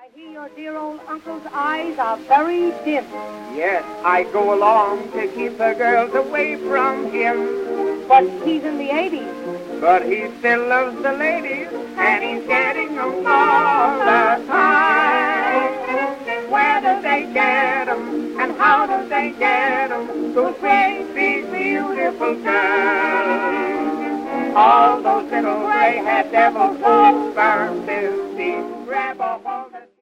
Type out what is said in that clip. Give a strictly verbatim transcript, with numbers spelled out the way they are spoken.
hear your dear old uncle's eyes are very dim. Yes, I go along to keep the girls away from him. But he's in the eighties. But he still loves the ladies, and he's getting them all the time. Where do they get them, and how do they get them, those great, big, beautiful girls? All those little gray-haired devils all burn to see. Grab a hold.